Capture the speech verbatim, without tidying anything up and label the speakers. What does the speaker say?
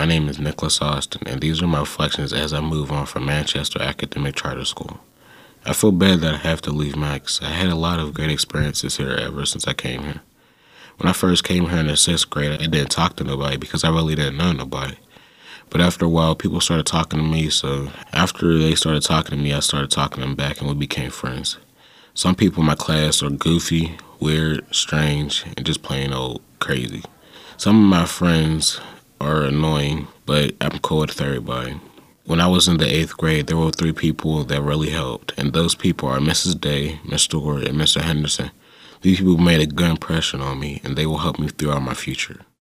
Speaker 1: name is Nicholas Austin, and these are my reflections as I move on from Manchester Academic Charter School. I feel bad that I have to leave Max. I had a lot of great experiences here ever since I came here. When I first came here in the sixth grade, I didn't talk to nobody because I really didn't know nobody. But after a while, people started talking to me, so after they started talking to me, I started talking to them back, and we became friends. Some people in my class are goofy, weird, strange, and just plain old crazy. Some of my friends are annoying, but I'm cool with everybody. When I was in the eighth grade, there were three people that really helped, and those people are Missus Day, Mister Ward, and Mister Henderson. These people made a good impression on me, and they will help me throughout my future.